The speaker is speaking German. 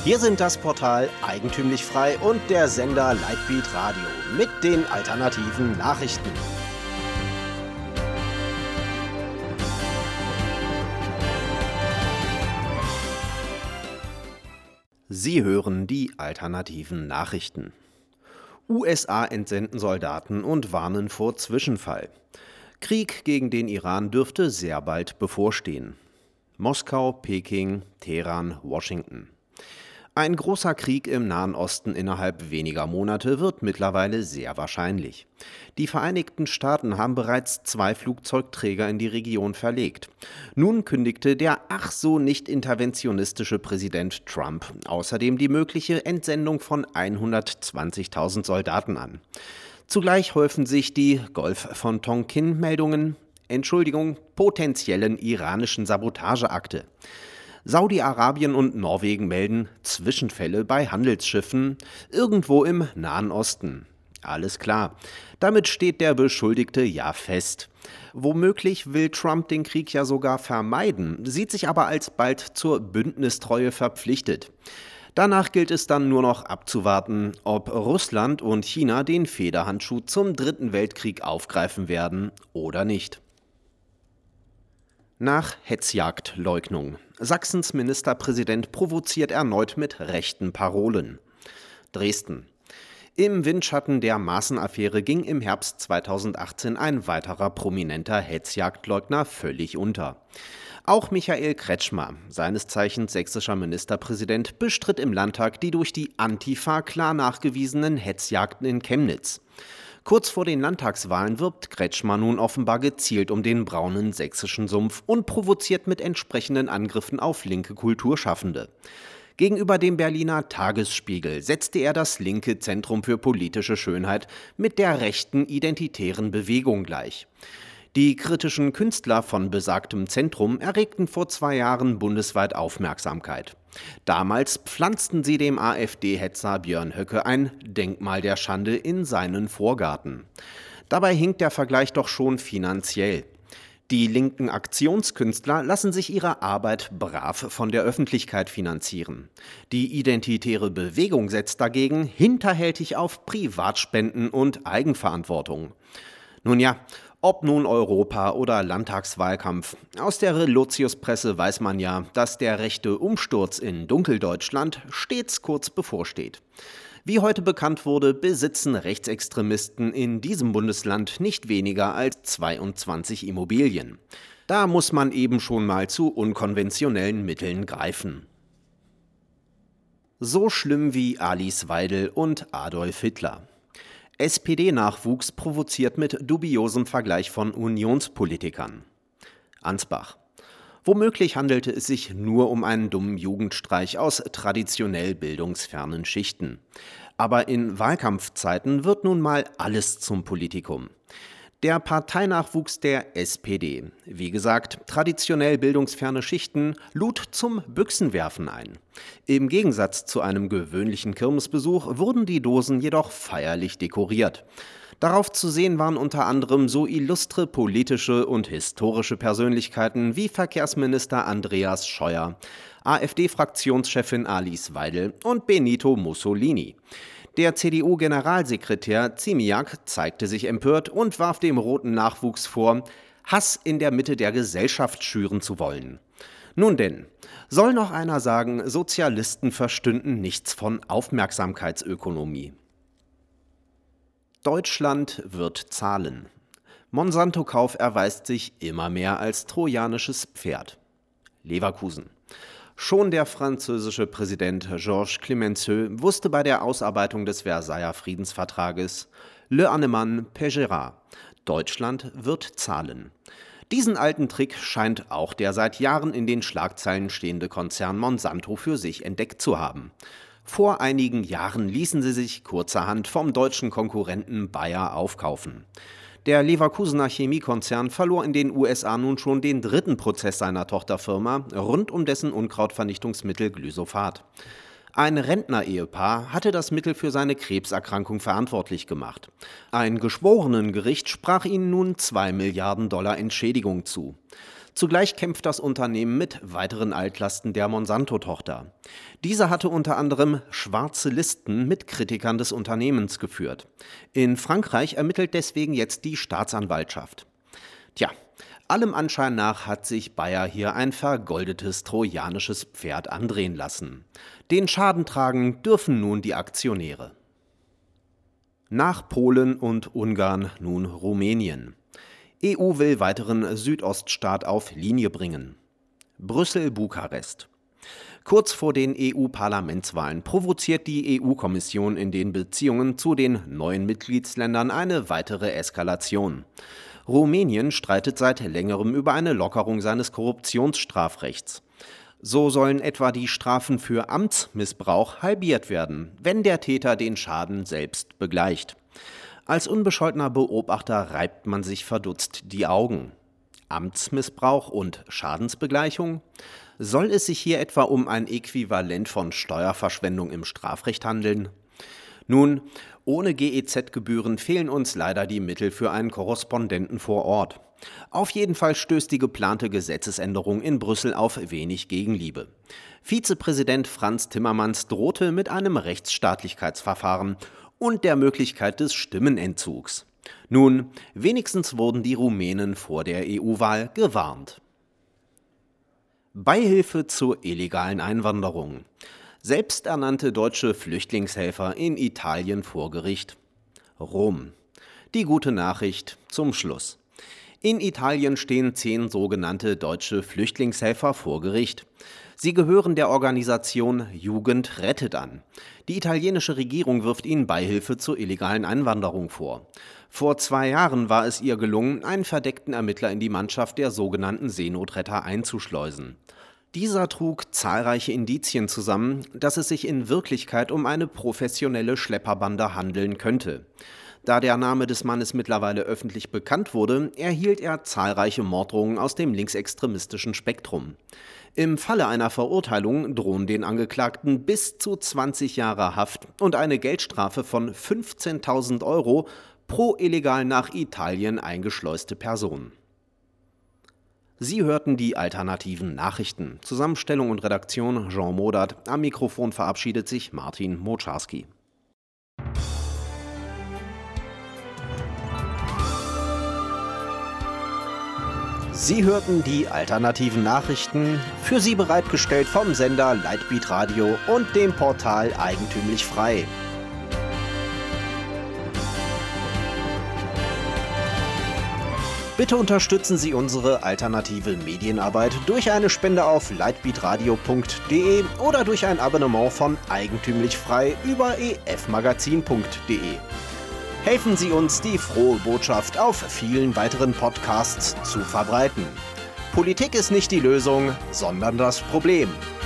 Hier sind das Portal Eigentümlich Frei und der Sender Lightbeat Radio mit den alternativen Nachrichten. Sie hören die alternativen Nachrichten. USA entsenden Soldaten und warnen vor Zwischenfall. Krieg gegen den Iran dürfte sehr bald bevorstehen. Moskau, Peking, Teheran, Washington. Ein großer Krieg im Nahen Osten innerhalb weniger Monate wird mittlerweile sehr wahrscheinlich. Die Vereinigten Staaten haben bereits 2 Flugzeugträger in die Region verlegt. Nun kündigte der ach so nicht interventionistische Präsident Trump außerdem die mögliche Entsendung von 120.000 Soldaten an. Zugleich häufen sich die Golf von Tonkin-Meldungen, potenziellen iranischen Sabotageakte. Saudi-Arabien und Norwegen melden Zwischenfälle bei Handelsschiffen irgendwo im Nahen Osten. Alles klar, damit steht der Beschuldigte ja fest. Womöglich will Trump den Krieg ja sogar vermeiden, sieht sich aber alsbald zur Bündnistreue verpflichtet. Danach gilt es dann nur noch abzuwarten, ob Russland und China den Federhandschuh zum Dritten Weltkrieg aufgreifen werden oder nicht. Nach Hetzjagdleugnung. Sachsens Ministerpräsident provoziert erneut mit rechten Parolen. Dresden. Im Windschatten der Maaßen-Affäre ging im Herbst 2018 ein weiterer prominenter Hetzjagdleugner völlig unter. Auch Michael Kretschmer, seines Zeichens sächsischer Ministerpräsident, bestritt im Landtag die durch die Antifa klar nachgewiesenen Hetzjagden in Chemnitz. Kurz vor den Landtagswahlen wirbt Kretschmer nun offenbar gezielt um den braunen sächsischen Sumpf und provoziert mit entsprechenden Angriffen auf linke Kulturschaffende. Gegenüber dem Berliner Tagesspiegel setzte er das linke Zentrum für politische Schönheit mit der rechten identitären Bewegung gleich. Die kritischen Künstler von besagtem Zentrum erregten vor 2 Jahren bundesweit Aufmerksamkeit. Damals pflanzten sie dem AfD-Hetzer Björn Höcke ein Denkmal der Schande in seinen Vorgarten. Dabei hinkt der Vergleich doch schon finanziell. Die linken Aktionskünstler lassen sich ihre Arbeit brav von der Öffentlichkeit finanzieren. Die identitäre Bewegung setzt dagegen hinterhältig auf Privatspenden und Eigenverantwortung. Nun ja, ob nun Europa- oder Landtagswahlkampf. Aus der Relotius-Presse weiß man ja, dass der rechte Umsturz in Dunkeldeutschland stets kurz bevorsteht. Wie heute bekannt wurde, besitzen Rechtsextremisten in diesem Bundesland nicht weniger als 22 Immobilien. Da muss man eben schon mal zu unkonventionellen Mitteln greifen. So schlimm wie Alice Weidel und Adolf Hitler. SPD-Nachwuchs provoziert mit dubiosem Vergleich von Unionspolitikern. Ansbach. Womöglich handelte es sich nur um einen dummen Jugendstreich aus traditionell bildungsfernen Schichten. Aber in Wahlkampfzeiten wird nun mal alles zum Politikum. Der Parteinachwuchs der SPD, wie gesagt, traditionell bildungsferne Schichten, lud zum Büchsenwerfen ein. Im Gegensatz zu einem gewöhnlichen Kirmesbesuch wurden die Dosen jedoch feierlich dekoriert. Darauf zu sehen waren unter anderem so illustre politische und historische Persönlichkeiten wie Verkehrsminister Andreas Scheuer, AfD-Fraktionschefin Alice Weidel und Benito Mussolini. Der CDU-Generalsekretär Ziemiak zeigte sich empört und warf dem roten Nachwuchs vor, Hass in der Mitte der Gesellschaft schüren zu wollen. Nun denn, soll noch einer sagen, Sozialisten verstünden nichts von Aufmerksamkeitsökonomie. Deutschland wird zahlen. Monsanto-Kauf erweist sich immer mehr als trojanisches Pferd. Leverkusen. Schon der französische Präsident Georges Clemenceau wusste bei der Ausarbeitung des Versailler Friedensvertrages Le Annemann paiera. Deutschland wird zahlen. Diesen alten Trick scheint auch der seit Jahren in den Schlagzeilen stehende Konzern Monsanto für sich entdeckt zu haben. Vor einigen Jahren ließen sie sich kurzerhand vom deutschen Konkurrenten Bayer aufkaufen. Der Leverkusener Chemiekonzern verlor in den USA nun schon den 3. Prozess seiner Tochterfirma rund um dessen Unkrautvernichtungsmittel Glyphosat. Ein Rentner-Ehepaar hatte das Mittel für seine Krebserkrankung verantwortlich gemacht. Ein Geschworenengericht sprach ihnen nun $2 Milliarden Entschädigung zu. Zugleich kämpft das Unternehmen mit weiteren Altlasten der Monsanto-Tochter. Diese hatte unter anderem schwarze Listen mit Kritikern des Unternehmens geführt. In Frankreich ermittelt deswegen jetzt die Staatsanwaltschaft. Tja, allem Anschein nach hat sich Bayer hier ein vergoldetes trojanisches Pferd andrehen lassen. Den Schaden tragen dürfen nun die Aktionäre. Nach Polen und Ungarn nun Rumänien. EU will weiteren Südoststaat auf Linie bringen. Brüssel-Bukarest. Kurz vor den EU-Parlamentswahlen provoziert die EU-Kommission in den Beziehungen zu den neuen Mitgliedsländern eine weitere Eskalation. Rumänien streitet seit längerem über eine Lockerung seines Korruptionsstrafrechts. So sollen etwa die Strafen für Amtsmissbrauch halbiert werden, wenn der Täter den Schaden selbst begleicht. Als unbescholtener Beobachter reibt man sich verdutzt die Augen. Amtsmissbrauch und Schadensbegleichung? Soll es sich hier etwa um ein Äquivalent von Steuerverschwendung im Strafrecht handeln? Nun, ohne GEZ-Gebühren fehlen uns leider die Mittel für einen Korrespondenten vor Ort. Auf jeden Fall stößt die geplante Gesetzesänderung in Brüssel auf wenig Gegenliebe. Vizepräsident Frans Timmermans drohte mit einem Rechtsstaatlichkeitsverfahren und der Möglichkeit des Stimmenentzugs. Nun, wenigstens wurden die Rumänen vor der EU-Wahl gewarnt. Beihilfe zur illegalen Einwanderung. Selbsternannte deutsche Flüchtlingshelfer in Italien vor Gericht. Rom. Die gute Nachricht zum Schluss. In Italien stehen 10 sogenannte deutsche Flüchtlingshelfer vor Gericht. Sie gehören der Organisation Jugend rettet an. Die italienische Regierung wirft ihnen Beihilfe zur illegalen Einwanderung vor. Vor 2 Jahren war es ihr gelungen, einen verdeckten Ermittler in die Mannschaft der sogenannten Seenotretter einzuschleusen. Dieser trug zahlreiche Indizien zusammen, dass es sich in Wirklichkeit um eine professionelle Schlepperbande handeln könnte. Da der Name des Mannes mittlerweile öffentlich bekannt wurde, erhielt er zahlreiche Morddrohungen aus dem linksextremistischen Spektrum. Im Falle einer Verurteilung drohen den Angeklagten bis zu 20 Jahre Haft und eine Geldstrafe von 15.000 € pro illegal nach Italien eingeschleuste Person. Sie hörten die alternativen Nachrichten. Zusammenstellung und Redaktion Jean Modert. Am Mikrofon verabschiedet sich Martin Moczarski. Sie hörten die alternativen Nachrichten, für Sie bereitgestellt vom Sender Lightbeat Radio und dem Portal Eigentümlich Frei. Bitte unterstützen Sie unsere alternative Medienarbeit durch eine Spende auf lightbeatradio.de oder durch ein Abonnement von Eigentümlich Frei über efmagazin.de. Helfen Sie uns, die frohe Botschaft auf vielen weiteren Podcasts zu verbreiten. Politik ist nicht die Lösung, sondern das Problem.